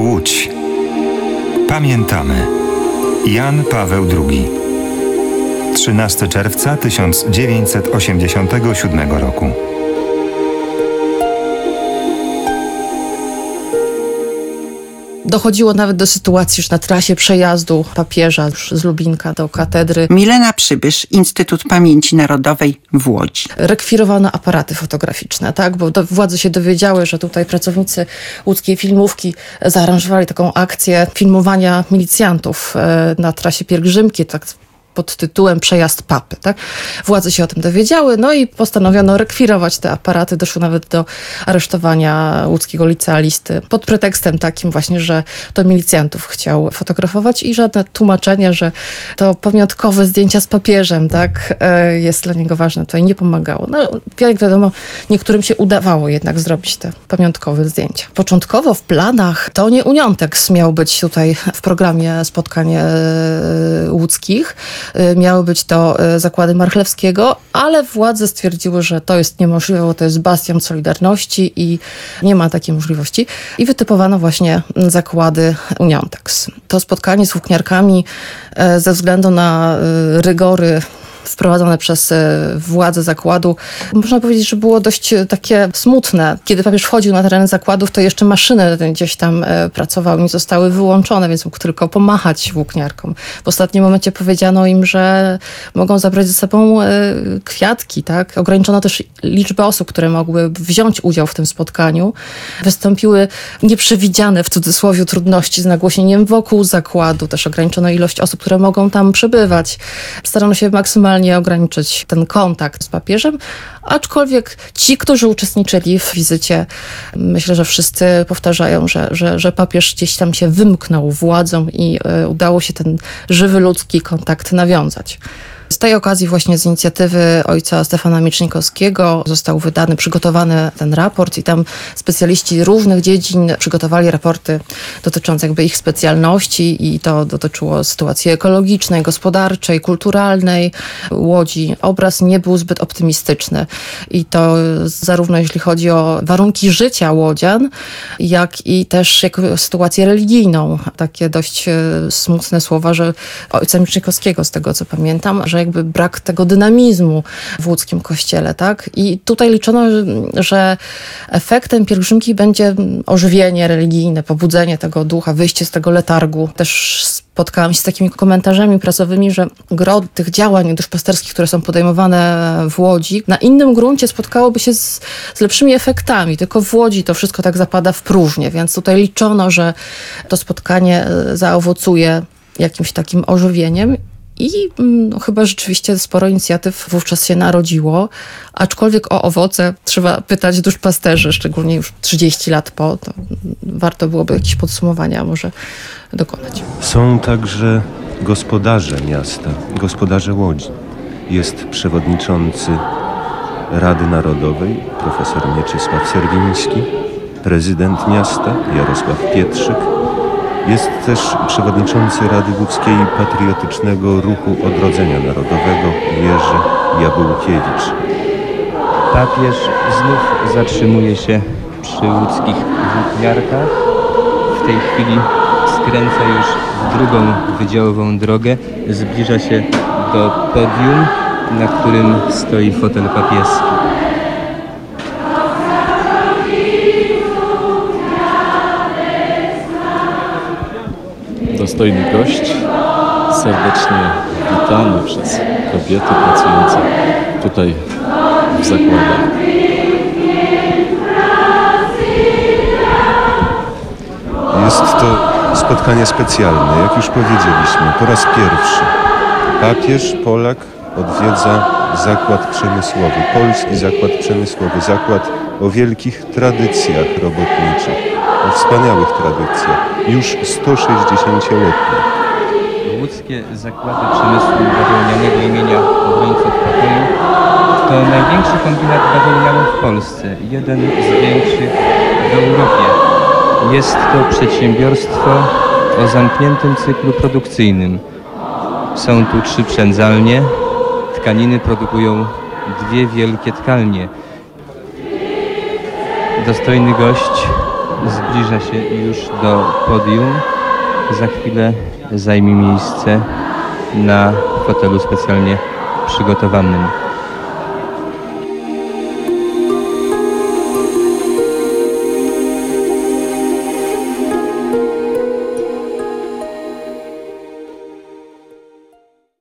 Łódź. Pamiętamy. Jan Paweł II. 13 czerwca 1987 roku. Dochodziło nawet do sytuacji już na trasie przejazdu papieża już z Lubinka do katedry. Milena Przybysz, Instytut Pamięci Narodowej w Łodzi. Rekwirowano aparaty fotograficzne, tak? Bo władze się dowiedziały, że tutaj pracownicy łódzkiej filmówki zaaranżowali taką akcję filmowania milicjantów na trasie pielgrzymki, tak pod tytułem Przejazd Papy. Tak? Władze się o tym dowiedziały, no i postanowiono rekwirować te aparaty. Doszło nawet do aresztowania łódzkiego licealisty pod pretekstem takim właśnie, że to milicjantów chciał fotografować i żadne tłumaczenie, że to pamiątkowe zdjęcia z papieżem, tak, jest dla niego ważne, tutaj nie pomagało. No, jak wiadomo, niektórym się udawało jednak zrobić te pamiątkowe zdjęcia. Początkowo w planach to nie Uniątek miał być tutaj w programie spotkanie łódzkich. Miały być to zakłady Marchlewskiego, ale władze stwierdziły, że to jest niemożliwe, bo to jest bastion Solidarności i nie ma takiej możliwości. I wytypowano właśnie zakłady Uniątek. To spotkanie z włókniarkami ze względu na rygory wprowadzone przez władze zakładu, można powiedzieć, że było dość takie smutne. Kiedy papież wchodził na teren zakładów, to jeszcze maszyny gdzieś tam pracowały, nie zostały wyłączone, więc mógł tylko pomachać włókniarkom. W ostatnim momencie powiedziano im, że mogą zabrać ze sobą kwiatki, tak? Ograniczono też liczbę osób, które mogły wziąć udział w tym spotkaniu. Wystąpiły nieprzewidziane w cudzysłowie trudności z nagłośnieniem wokół zakładu. Też ograniczono ilość osób, które mogą tam przebywać. Starano się maksymalnie ograniczyć ten kontakt z papieżem, aczkolwiek ci, którzy uczestniczyli w wizycie, myślę, że wszyscy powtarzają, że papież gdzieś tam się wymknął władzom i udało się ten żywy ludzki kontakt nawiązać. Z tej okazji właśnie z inicjatywy ojca Stefana Miecznikowskiego został przygotowany ten raport i tam specjaliści różnych dziedzin przygotowali raporty dotyczące jakby ich specjalności i to dotyczyło sytuacji ekologicznej, gospodarczej, kulturalnej Łodzi. Obraz nie był zbyt optymistyczny i to zarówno jeśli chodzi o warunki życia łodzian, jak i też sytuację religijną. Takie dość smutne słowa, że ojca Miecznikowskiego, z tego co pamiętam, że jakby brak tego dynamizmu w łódzkim kościele, tak? I tutaj liczono, że efektem pielgrzymki będzie ożywienie religijne, pobudzenie tego ducha, wyjście z tego letargu. Też spotkałam się z takimi komentarzami prasowymi, że gro tych działań duszpasterskich, które są podejmowane w Łodzi, na innym gruncie spotkałoby się z lepszymi efektami, tylko w Łodzi to wszystko tak zapada w próżnię, więc tutaj liczono, że to spotkanie zaowocuje jakimś takim ożywieniem. I chyba rzeczywiście sporo inicjatyw wówczas się narodziło, aczkolwiek o owoce trzeba pytać duszpasterzy, szczególnie już 30 lat po, to warto byłoby jakieś podsumowania może dokonać. Są także gospodarze miasta, gospodarze Łodzi. Jest przewodniczący Rady Narodowej, profesor Mieczysław Serwiński, prezydent miasta Jarosław Pietrzyk. Jest też przewodniczący Rady Łódzkiej Patriotycznego Ruchu Odrodzenia Narodowego Jerzy Jabłkiewicz. Papież znów zatrzymuje się przy łódzkich włókniarkach. W tej chwili skręca już w drugą wydziałową drogę. Zbliża się do podium, na którym stoi fotel papieski. Dostojny gość, serdecznie witany przez kobiety pracujące tutaj w zakładach. Jest to spotkanie specjalne, jak już powiedzieliśmy, po raz pierwszy. Papież, Polak, odwiedza zakład przemysłowy, polski zakład przemysłowy, zakład o wielkich tradycjach robotniczych, o wspaniałych tradycjach, już 160-letnich. Łódzkie zakłady przemysłu bawełnianego imienia Obrońców Pokoju to największy kombinat bawełniany w Polsce, jeden z większych w Europie. Jest to przedsiębiorstwo o zamkniętym cyklu produkcyjnym. Są tu 3 przędzalnie, tkaniny produkują 2 wielkie tkalnie. Dostojny gość zbliża się już do podium. Za chwilę zajmie miejsce na fotelu specjalnie przygotowanym.